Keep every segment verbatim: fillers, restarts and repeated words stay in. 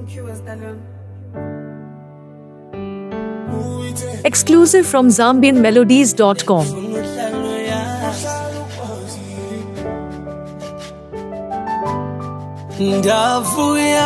Exclusive from Zambian Melodies dot com. Ndavuya,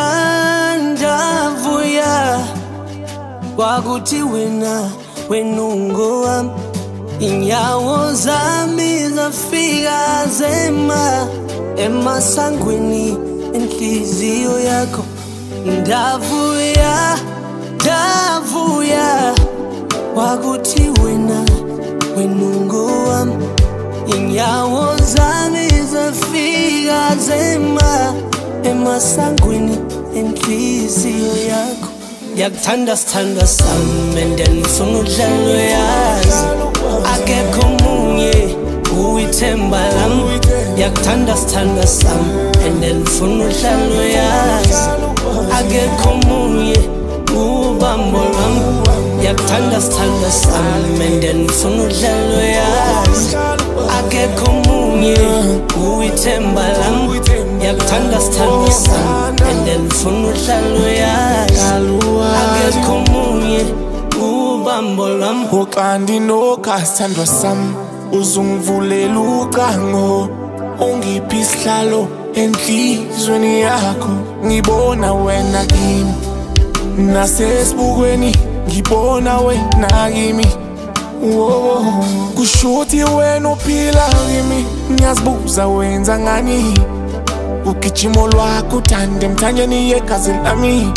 ndavuya wakuthi wena wenungo wami inyawo zami zafika zema emasangweni enhliziyo yakho. Ndavuya, ndavuya wakuthi wena wenungo wami inyawo zami zafika zema emasangweni enhliziyo yakho. Yakuthanda sithanda sami and then ngifuna udlalo yazi akekho omunye uyithemba lami. Yakuthanda sithanda sami and then ngifuna udlalo yazi akekho omunye ubambo lwami. Yakuthanda sithanda sami and then ngifuna udlalo yazi akekho omunye uyithemba lami. Yakuthanda sithanda sami and then ngifuna udlalo yazi akekho omunye ubambo lwami. Uqandi nokasithandwa sami uzungivulela ucango ungiphi isihlalo enhlizweni yakho. Ngibona wena kimi nasesibukweni ngibona wena kimi. Woah, kushuthi wena uphila kimi. Ngiyazibuza wenza ngani ugijimo lwakho uthande emthanyeni yegazi lami.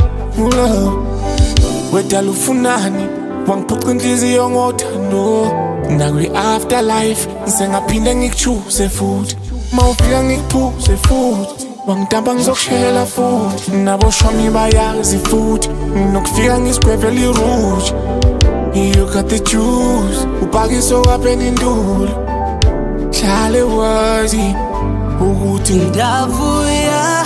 Wedala ufunani wangiphuca inhliziyo ngothando nakwi-afterlife ngisengaphinde ngikuchuse futhi mawufika ngikuphuze futhi wangidamba ngizokushayela futhi nabo shwami bayazi futhi nokufika ngisigwevela irouge. You got the juice upakiso kapheni indula hlale wazi ukuthi ndavuya,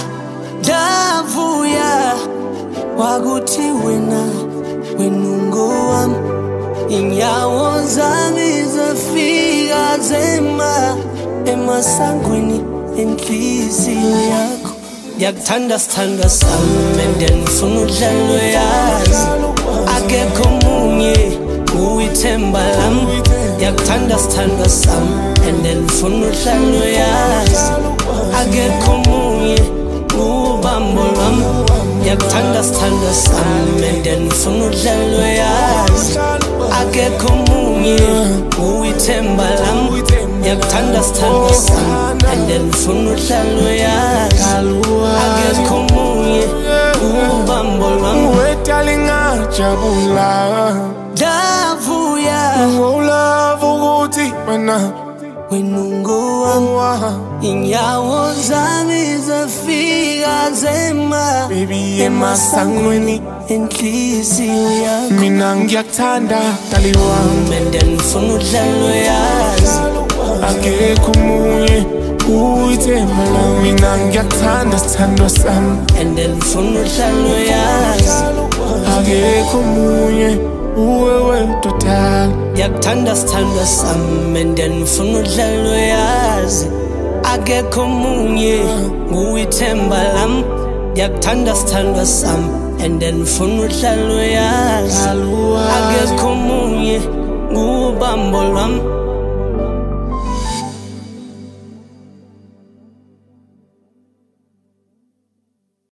ndavuya wakuthi wena wenungo wami inyawo zami zafika zema emasangweni enhliziyo yakho. Yakuthanda sithanda sami and then ngifuna udlalo yazi akekho omunye uyithemba lami. Yakuthanda sithanda sami and then ngifuna udlalo yazi akekho omunye ubambo lwami. Yakuthanda sithanda sami and then ngifuna udlalo yazi akekho omunye uyithemba lami. Yakuthanda sithanda sami and then ngifuna udlalo yazi akekho omunye ubambo lwami. wedala ngajabula Ndavuya ngolava ukuthi wena wenungo wami inyawo zami zafika zema baby emasangweni enhliziyo yakho. mina ngiyakuthanda dali wami And then ngifuna udlalo yazi akekho omunye uyithemba lami. Mina ngiyakuthanda sithandwa sami and then ngifuna udlalo yazi akekho omunye uwe wedwa dala. yakuthanda sithanda sami and then ngifuna udlalo yazi akekho omunye uyithemba lami. Yakuthanda sithanda sami and then ngifuna udlalo yazi akekho omunye ubambo lwami.